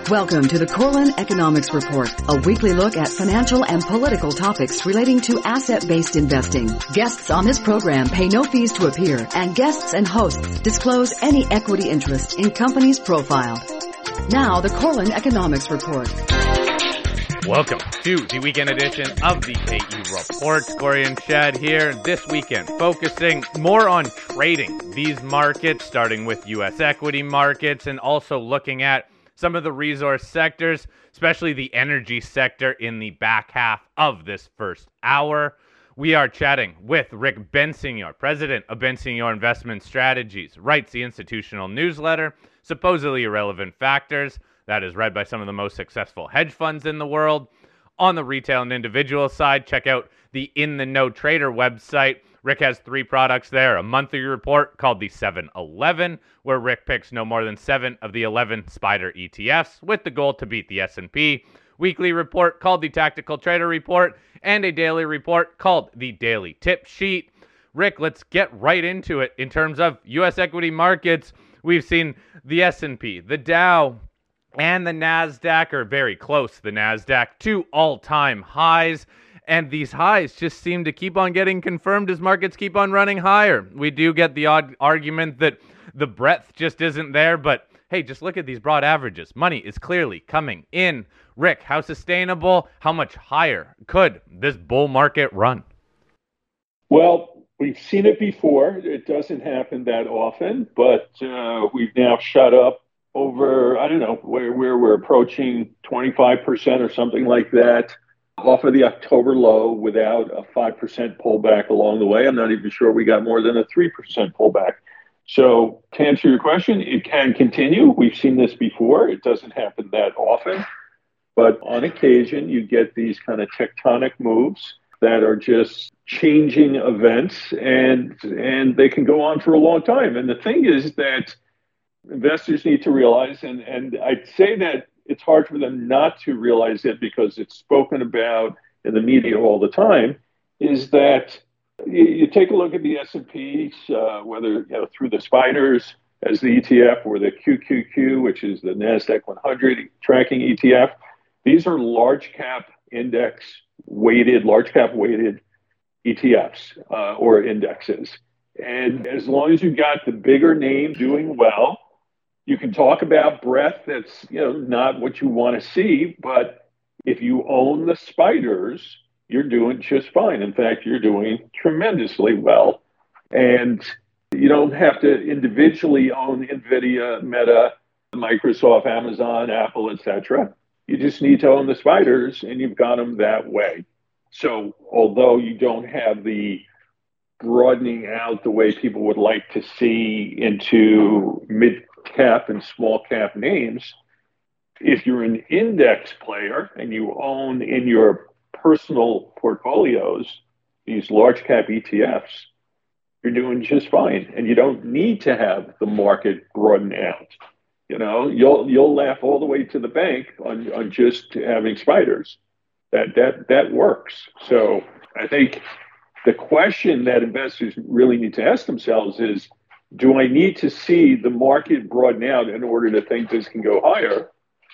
Welcome to the Corlin Economics Report, a weekly look at financial and political topics relating to asset-based investing. Guests on this program pay no fees to appear, and guests and hosts disclose any equity interest in companies profiled. Now, the Corlin Economics Report. Welcome to the weekend edition of the KE Report. Corey and Chad here this weekend, focusing more on trading these markets, starting with U.S. equity markets and also looking at some of the resource sectors, especially the energy sector in the back half of this first hour. We are chatting with Rick Bensignor, president of Bensignor Investment Strategies, writes the institutional newsletter, Supposedly Irrelevant Factors, that is read by some of the most successful hedge funds in the world. On the retail and individual side, check out the In the Know Trader website. Rick has 3 products there, a monthly report called the 7-11, where Rick picks no more than 7 of the 11 SPDR ETFs with the goal to beat the S&P, weekly report called the Tactical Trader Report, and a daily report called the Daily Tip Sheet. Rick, let's get right into it. In terms of U.S. equity markets, we've seen the S&P, the Dow, and the NASDAQ are very close, the NASDAQ, to all-time highs. And these highs just seem to keep on getting confirmed as markets keep on running higher. We do get the odd argument that the breadth just isn't there, but hey, just look at these broad averages. Money is clearly coming in. Rick, how sustainable, how much higher could this bull market run? Well, we've seen it before. It doesn't happen that often, but we've now shot up over, I don't know, where we're approaching 25% or something like that off of the October low without a 5% pullback along the way. I'm not even sure we got more than a 3% pullback. So to answer your question, it can continue. We've seen this before. It doesn't happen that often. But on occasion, you get these kind of tectonic moves that are just changing events, and they can go on for a long time. And the thing is that investors need to realize, and I'd say that it's hard for them not to realize it because it's spoken about in the media all the time, is that you take a look at the S&Ps, whether through the SPDRs as the ETF or the QQQ, which is the NASDAQ 100 tracking ETF. These are large cap weighted ETFs or indexes. And as long as you've got the bigger name doing well, you can talk about breadth that's not what you want to see, but if you own the SPDRs, you're doing just fine. In fact, you're doing tremendously well. And you don't have to individually own NVIDIA, Meta, Microsoft, Amazon, Apple, etc. You just need to own the SPDRs, and you've got them that way. So although you don't have the broadening out the way people would like to see into mid-cap and small-cap names, if you're an index player and you own in your personal portfolios these large-cap ETFs, you're doing just fine. And you don't need to have the market broaden out. You'll laugh all the way to the bank on just having SPDRs. That works. So I think the question that investors really need to ask themselves is, do I need to see the market broaden out in order to think this can go higher?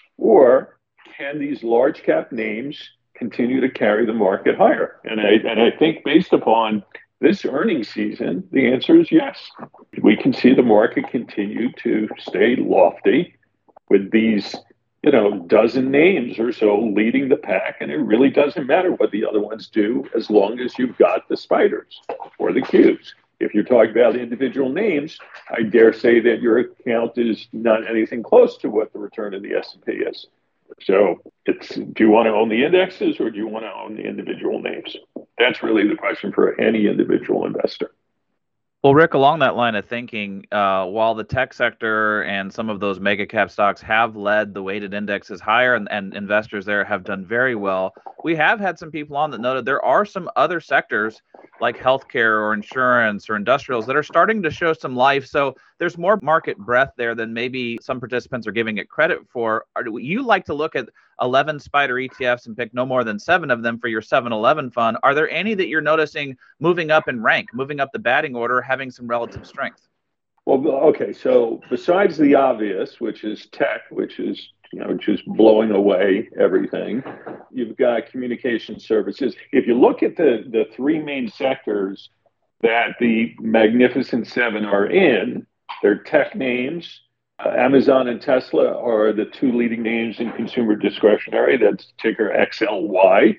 Or can these large cap names continue to carry the market higher? And I think based upon this earnings season, the answer is yes. We can see the market continue to stay lofty with these dozen names or so leading the pack, and it really doesn't matter what the other ones do as long as you've got the SPDRs or the Qs. If you're talking about individual names, I dare say that your account is not anything close to what the return of the S&P is. So do you want to own the indexes or do you want to own the individual names? That's really the question for any individual investor. Well, Rick, along that line of thinking, while the tech sector and some of those mega cap stocks have led the weighted indexes higher and investors there have done very well, we have had some people on that noted there are some other sectors like healthcare or insurance or industrials that are starting to show some life. So there's more market breadth there than maybe some participants are giving it credit for. You like to look at 11 SPDR ETFs and pick no more than 7 of them for your 7-11 fund. Are there any that you're noticing moving up in rank, moving up the batting order, having some relative strength? Well, okay. So besides the obvious, which is tech, which is just blowing away everything. You've got communication services. If you look at the three main sectors that the Magnificent Seven are in, they're tech names. Amazon and Tesla are the two leading names in consumer discretionary. That's ticker XLY.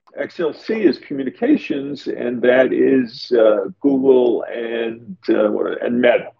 XLC is communications, and that is Google and Meta.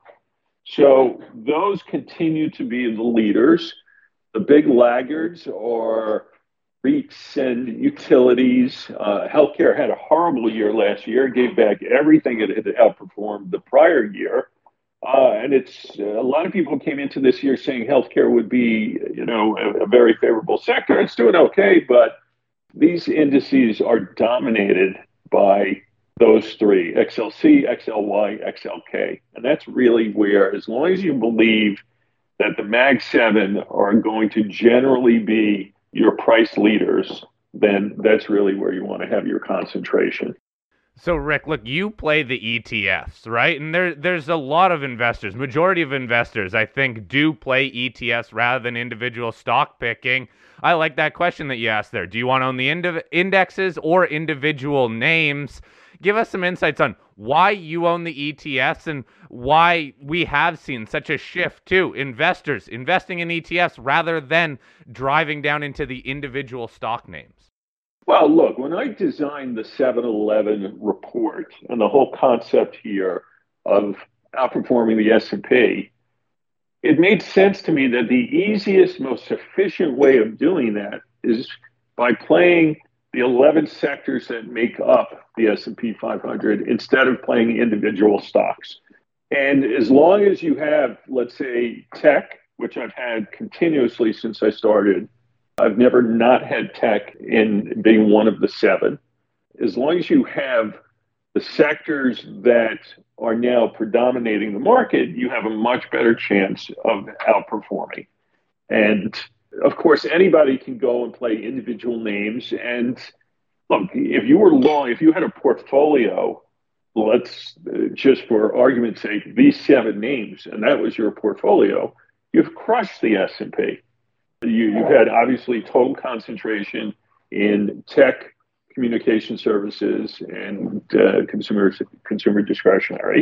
So those continue to be the leaders. The big laggards are REITs and utilities. Healthcare had a horrible year last year, gave back everything it had outperformed the prior year. And a lot of people came into this year saying healthcare would be, a very favorable sector. It's doing okay, but these indices are dominated by those three, XLC, XLY, XLK. And that's really where, as long as you believe that the Mag 7 are going to generally be your price leaders, then that's really where you want to have your concentration. So, Rick, look, you play the ETFs, right? And there's a lot of investors, majority of investors, I think, do play ETFs rather than individual stock picking. I like that question that you asked there. Do you want to own the indexes or individual names? Give us some insights on why you own the ETFs and why we have seen such a shift to investors investing in ETFs rather than driving down into the individual stock names. Well, look, when I designed the 7-Eleven report and the whole concept here of outperforming the S&P, it made sense to me that the easiest, most efficient way of doing that is by playing the 11 sectors that make up the S&P 500 instead of playing individual stocks. And as long as you have, let's say, tech, which I've had continuously since I started, I've never not had tech in being one of the seven. As long as you have the sectors that are now predominating the market, you have a much better chance of outperforming. And of course, anybody can go and play individual names. And look, if you had a portfolio, let's just for argument's sake, these seven names, and that was your portfolio, you've crushed the S&P. You've had obviously total concentration in tech, communication services, and consumer discretionary,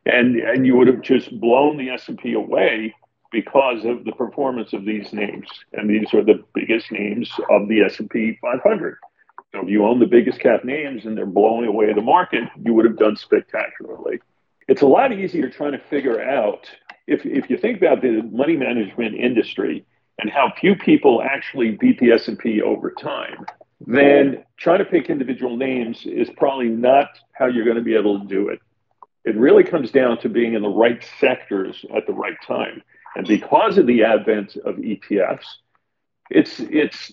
and you would have just blown the S&P away because of the performance of these names, and these are the biggest names of the S&P 500. So if you own the biggest cap names and they're blowing away the market, you would have done spectacularly. It's a lot easier trying to figure out if you think about the money management industry and how few people actually beat the S&P over time, then trying to pick individual names is probably not how you're going to be able to do it. It really comes down to being in the right sectors at the right time. And because of the advent of ETFs, it's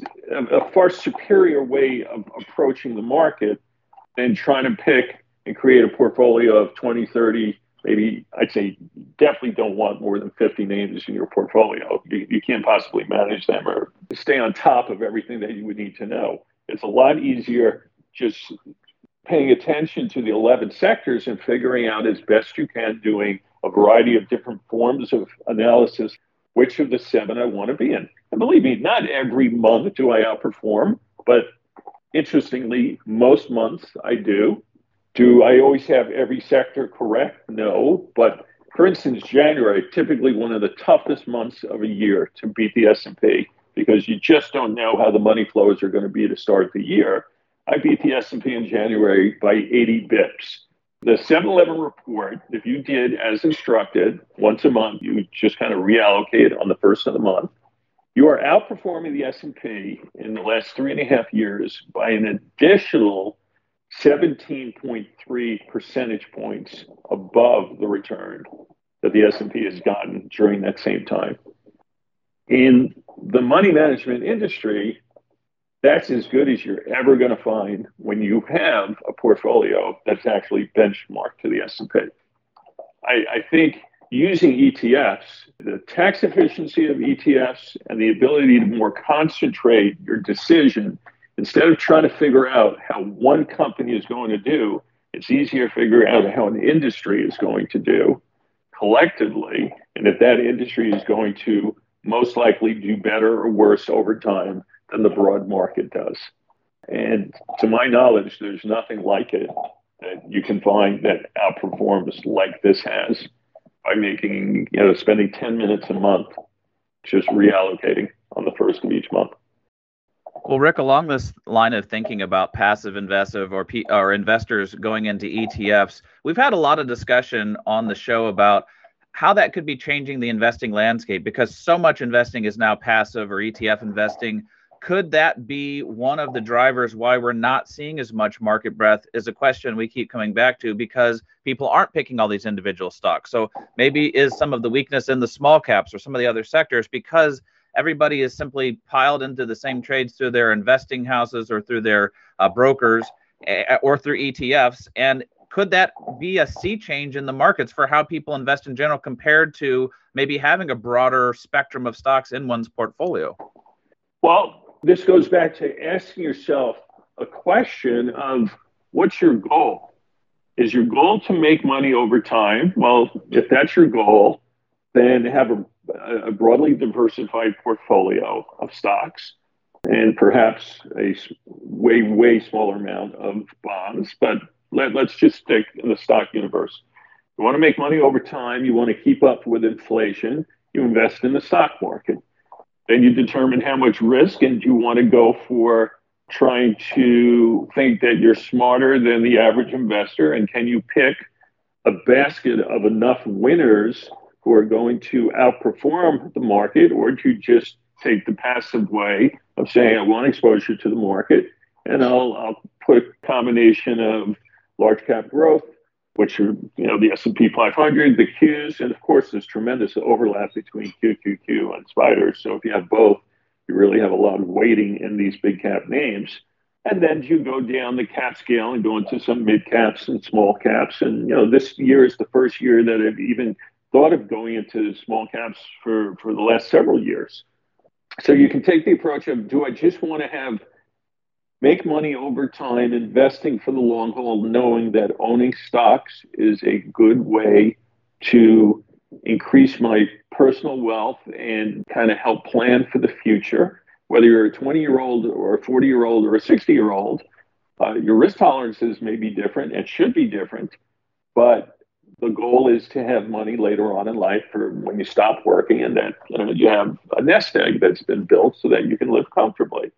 a far superior way of approaching the market than trying to pick and create a portfolio of 20, 30, maybe I'd say definitely don't want more than 50 names in your portfolio. You can't possibly manage them or stay on top of everything that you would need to know. It's a lot easier just paying attention to the 11 sectors and figuring out as best you can, doing a variety of different forms of analysis, which of the seven I want to be in. And believe me, not every month do I outperform, but interestingly, most months I do. Do I always have every sector correct? No. But for instance, January, typically one of the toughest months of a year to beat the S&P because you just don't know how the money flows are going to be to start the year. I beat the S&P in January by 80 bips. The 7-Eleven report, if you did as instructed, once a month, you just kind of reallocate on the first of the month. You are outperforming the S&P in the last 3.5 years by an additional 17.3 percentage points above the return that the S&P has gotten during that same time. In the money management industry, that's as good as you're ever going to find when you have a portfolio that's actually benchmarked to the S&P. I think using ETFs, the tax efficiency of ETFs and the ability to more concentrate your decision, instead of trying to figure out how one company is going to do, it's easier to figure out how an industry is going to do collectively, and if that industry is going to most likely do better or worse over time than the broad market does. And to my knowledge, there's nothing like it that you can find that outperforms like this has by making, spending 10 minutes a month just reallocating on the first of each month. Well, Rick, along this line of thinking about passive investors or investors going into ETFs, we've had a lot of discussion on the show about how that could be changing the investing landscape because so much investing is now passive or ETF investing. Could that be one of the drivers why we're not seeing as much market breadth? Is a question we keep coming back to because people aren't picking all these individual stocks. So maybe is some of the weakness in the small caps or some of the other sectors because everybody is simply piled into the same trades through their investing houses or through their brokers or through ETFs. And could that be a sea change in the markets for how people invest in general compared to maybe having a broader spectrum of stocks in one's portfolio? Well, this goes back to asking yourself a question of what's your goal? Is your goal to make money over time? Well, if that's your goal, then have a broadly diversified portfolio of stocks and perhaps a way, way smaller amount of bonds. But let's just stick in the stock universe. You want to make money over time. You want to keep up with inflation. You invest in the stock market. Then you determine how much risk and you want to go for trying to think that you're smarter than the average investor. And can you pick a basket of enough winners who are going to outperform the market, or do you just take the passive way of saying, I want exposure to the market, and I'll put a combination of large cap growth, which are, the S&P 500, the Qs, and of course, there's tremendous overlap between QQQ and SPDRs. So if you have both, you really have a lot of weighting in these big cap names. And then you go down the cap scale and go into some mid caps and small caps. And, this year is the first year that I've even thought of going into small caps for the last several years. So you can take the approach of, do I just want to make money over time, investing for the long haul, knowing that owning stocks is a good way to increase my personal wealth and kind of help plan for the future. Whether you're a 20-year-old or a 40-year-old or a 60-year-old, your risk tolerances may be different and should be different, but the goal is to have money later on in life for when you stop working and that you have a nest egg that's been built so that you can live comfortably.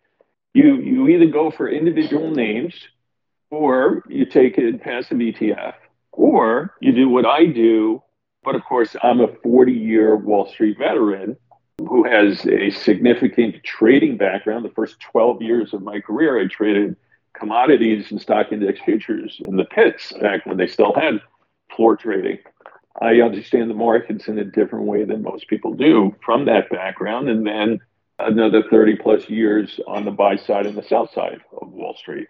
You either go for individual names or you take a passive ETF or you do what I do. But of course, I'm a 40-year Wall Street veteran who has a significant trading background. The first 12 years of my career, I traded commodities and stock index futures in the pits back when they still had floor trading. I understand the markets in a different way than most people do from that background. And then another 30 plus years on the buy side and the sell side of Wall Street.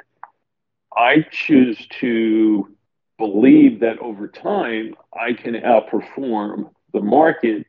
I choose to believe that over time, I can outperform the market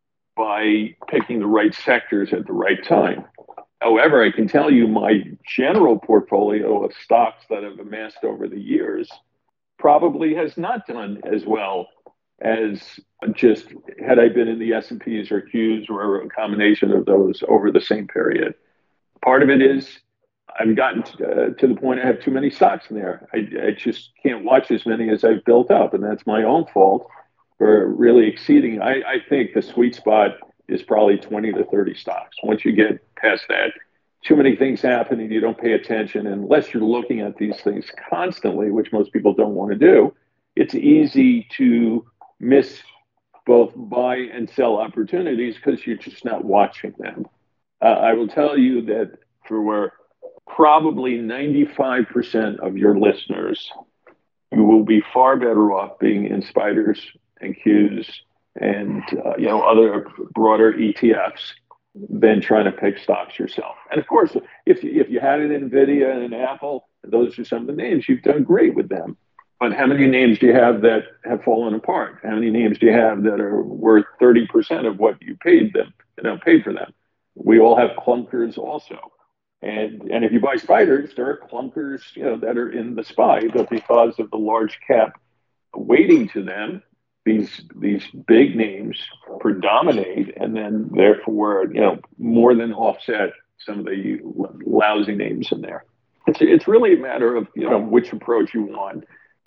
by picking the right sectors at the right time. However, I can tell you my general portfolio of stocks that I've amassed over the years probably has not done as well as just had I been in the S&Ps or Qs or a combination of those over the same period. Part of it is I've gotten to the point I have too many stocks in there. I just can't watch as many as I've built up, and that's my own fault for really exceeding. I think the sweet spot is probably 20 to 30 stocks. Once you get past that, too many things happen and you don't pay attention. Unless you're looking at these things constantly, which most people don't want to do, it's easy to miss both buy and sell opportunities because you're just not watching them. I will tell you that for probably 95% of your listeners, you will be far better off being in SPDRs and Qs and other broader ETFs than trying to pick stocks yourself. And of course, if you had an NVIDIA and an Apple, those are some of the names, you've done great with them. But how many names do you have that have fallen apart? How many names do you have that are worth 30% of what you paid them, paid for them? We all have clunkers also. And if you buy SPDRs, there are clunkers, that are in the SPY, but because of the large cap weighting to them, these big names predominate, and then therefore, more than offset some of the lousy names in there. It's really a matter of which approach you want.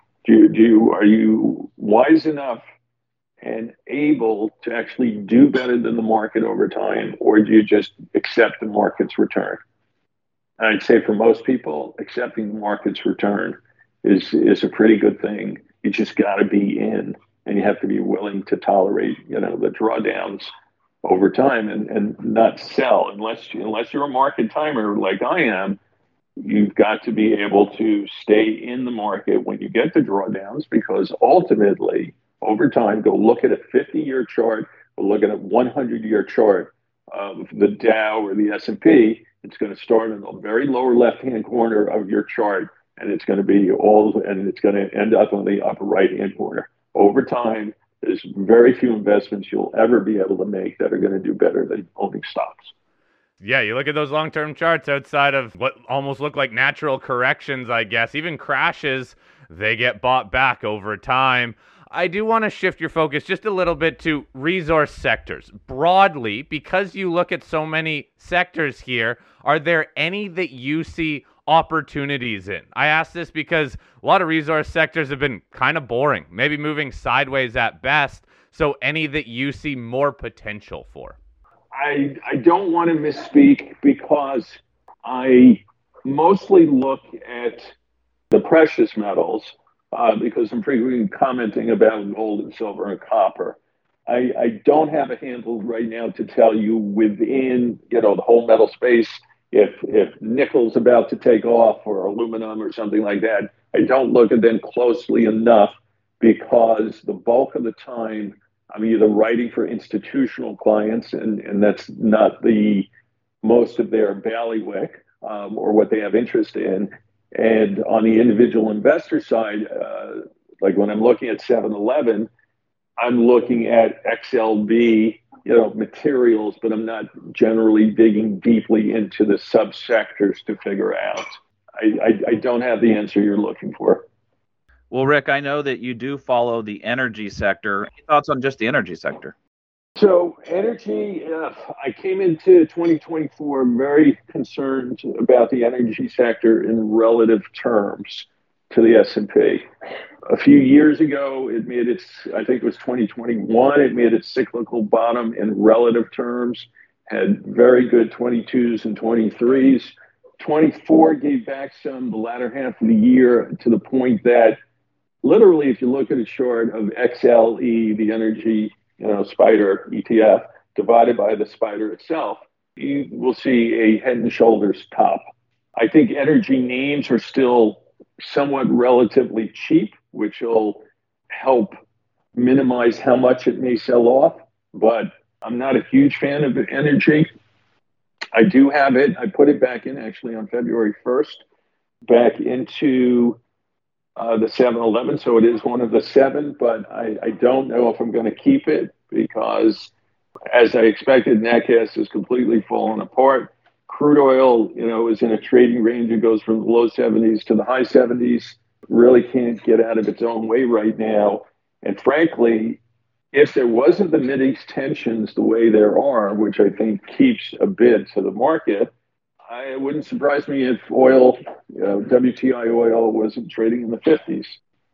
Are you wise enough and able to actually do better than the market over time, or do you just accept the market's return? And I'd say for most people, accepting the market's return is a pretty good thing. You just got to be in, and you have to be willing to tolerate, the drawdowns over time and not sell unless you're a market timer like I am. You've got to be able to stay in the market when you get the drawdowns, because ultimately, over time, go look at a 50-year chart, or look at a 100-year chart of the Dow or the S&P. It's going to start in the very lower left-hand corner of your chart, and it's going to end up on the upper right-hand corner. Over time, there's very few investments you'll ever be able to make that are going to do better than owning stocks. Yeah, you look at those long-term charts outside of what almost look like natural corrections, I guess, even crashes, they get bought back over time. I do want to shift your focus just a little bit to resource sectors. Broadly, because you look at so many sectors here, are there any that you see opportunities in? I ask this because a lot of resource sectors have been kind of boring, maybe moving sideways at best. So any that you see more potential for? I don't want to misspeak, because I mostly look at the precious metals, because I'm frequently commenting about gold and silver and copper. I don't have a handle right now to tell you within the whole metal space if nickel's about to take off, or aluminum or something like that. I don't look at them closely enough, because the bulk of the time I'm either writing for institutional clients, and that's not the most of their bailiwick, or what they have interest in. And on the individual investor side, like when I'm looking at 7-Eleven, I'm looking at XLB, materials, but I'm not generally digging deeply into the subsectors to figure out. I don't have the answer you're looking for. Well, Rick, I know that you do follow the energy sector. Any thoughts on just the energy sector? So energy, I came into 2024 very concerned about the energy sector in relative terms to the S&P. A few years ago, it made I think it was 2021, it made its cyclical bottom in relative terms, had very good 22s and 23s. 24 gave back some the latter half of the year, to the point that literally, if you look at a chart of XLE, the energy spider ETF, divided by the spider itself, you will see a head and shoulders top. I think energy names are still somewhat relatively cheap, which will help minimize how much it may sell off, but I'm not a huge fan of energy. I do have it. I put it back in actually on February 1st, back into the 7-Eleven. So it is one of the seven, but I don't know if I'm going to keep it, because as I expected, nat gas has completely fallen apart. Crude oil, is in a trading range. It goes from the low 70s to the high 70s. Really can't get out of its own way right now. And frankly, if there wasn't the Mideast tensions the way there are, which I think keeps a bid to the market, it wouldn't surprise me if oil, WTI oil, wasn't trading in the 50s.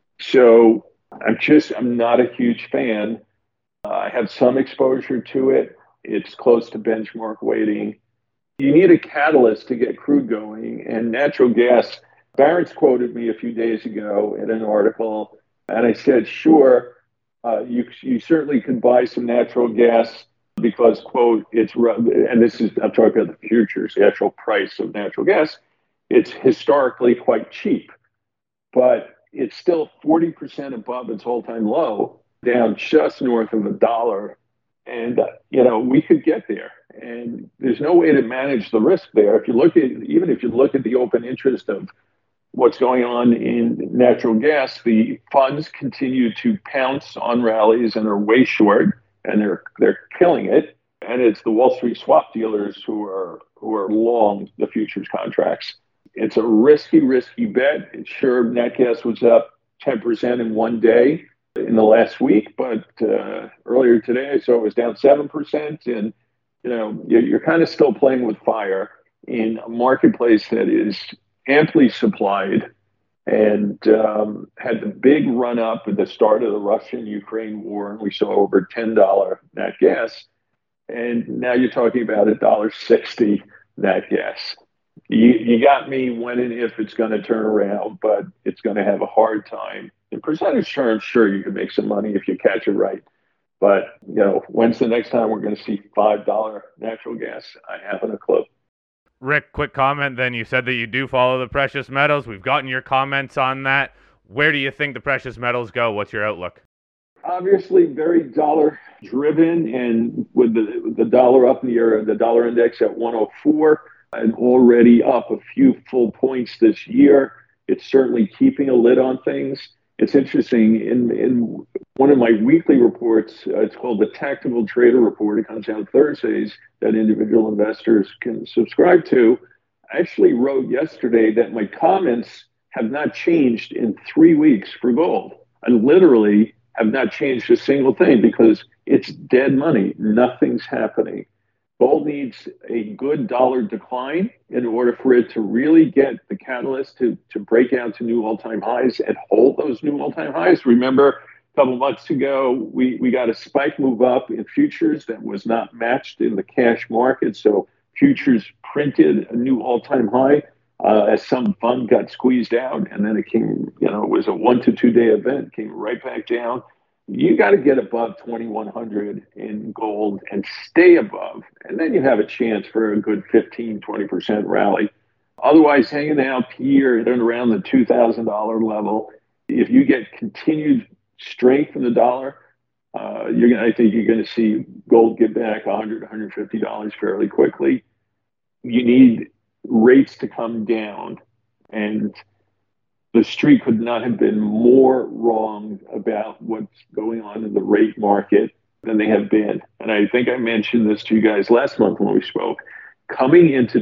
So I'm not a huge fan. I have some exposure to it. It's close to benchmark weighting. You need a catalyst to get crude going, and natural gas. Barron's quoted me a few days ago in an article, and I said, sure, you certainly could buy some natural gas because, quote, I'm talking about the futures, the actual price of natural gas, it's historically quite cheap, but it's still 40% above its all-time low, down just north of $1. And, we could get there. And there's no way to manage the risk there. Even if you look at the open interest of what's going on in natural gas, the funds continue to pounce on rallies and are way short, and they're killing it. And it's the Wall Street swap dealers who are long the futures contracts. It's a risky bet. It's sure nat gas was up 10% in one day. in the last week, but earlier today I saw it was down 7%. And, you're kind of still playing with fire in a marketplace that is amply supplied and had the big run up at the start of the Russian-Ukraine war, and we saw over $10 nat gas. And now you're talking about $1.60 nat gas. You got me when and if it's going to turn around, but it's going to have a hard time. In percentage terms, sure, you can make some money if you catch it right. But, when's the next time we're going to see $5 natural gas? I haven't a clue. Rick, quick comment then. You said that you do follow the precious metals. We've gotten your comments on that. Where do you think the precious metals go? What's your outlook? Obviously, very dollar driven, and with the dollar up near the dollar index at 104 and already up a few full points this year, it's certainly keeping a lid on things. It's interesting, in one of my weekly reports, it's called the Tactical Trader Report. It comes out Thursdays that individual investors can subscribe to. I actually wrote yesterday that my comments have not changed in 3 weeks for gold. I literally have not changed a single thing because it's dead money. Nothing's happening. Gold needs a good dollar decline in order for it to really get the catalyst to break out to new all-time highs and hold those new all-time highs. Remember, a couple months ago, we got a spike move up in futures that was not matched in the cash market. So futures printed a new all-time high as some fund got squeezed out. And then it came, it was a 1 to 2 day event, came right back down. You got to get above 2,100 in gold and stay above. And then you have a chance for a good 15, 20% rally. Otherwise, hanging out here at around the $2,000 level, if you get continued strength in the dollar, I think you're going to see gold get back $100, $150 fairly quickly. You need rates to come down, and the street could not have been more wrong about what's going on in the rate market than they have been. And I think I mentioned this to you guys last month when we spoke. Coming into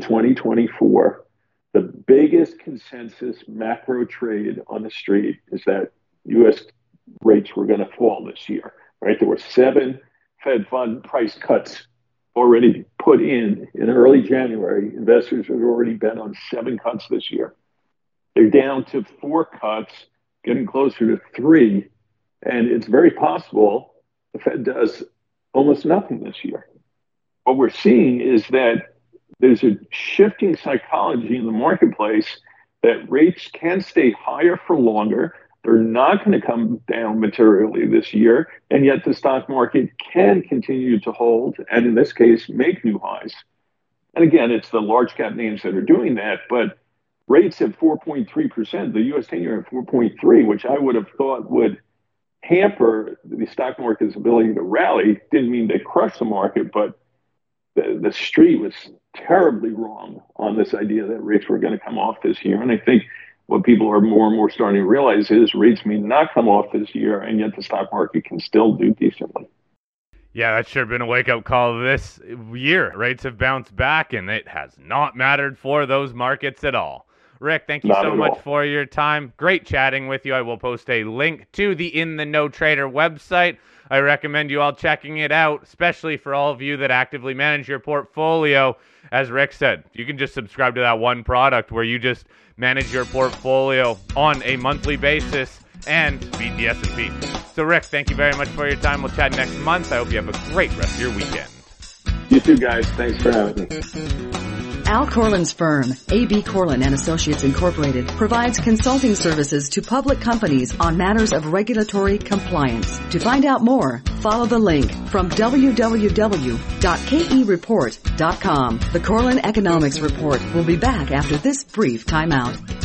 2024, the biggest consensus macro trade on the street is that U.S. rates were going to fall this year, right? There were 7 Fed fund price cuts already put in early January. Investors have already bet on 7 cuts this year. They're down to 4 cuts, getting closer to 3. And it's very possible the Fed does almost nothing this year. What we're seeing is that there's a shifting psychology in the marketplace that rates can stay higher for longer. They're not going to come down materially this year. And yet the stock market can continue to hold, and in this case, make new highs. And again, it's the large cap names that are doing that, but rates at 4.3%, the U.S. 10-year at 4.3, which I would have thought would hamper the stock market's ability to rally. Didn't mean they crushed the market, but the street was terribly wrong on this idea that rates were going to come off this year. And I think what people are more and more starting to realize is rates may not come off this year, and yet the stock market can still do decently. Yeah, that's sure been a wake-up call this year. Rates have bounced back, and it has not mattered for those markets at all. Rick, thank you so much for your time. Great chatting with you. I will post a link to the In the Know Trader website. I recommend you all checking it out, especially for all of you that actively manage your portfolio. As Rick said, you can just subscribe to that one product where you just manage your portfolio on a monthly basis and beat the S&P. So, Rick, thank you very much for your time. We'll chat next month. I hope you have a great rest of your weekend. You too, guys. Thanks for having me. Al Corlin's firm, A.B. Corlin & Associates Incorporated, provides consulting services to public companies on matters of regulatory compliance. To find out more, follow the link from www.kereport.com. The Corlin Economics Report will be back after this brief timeout.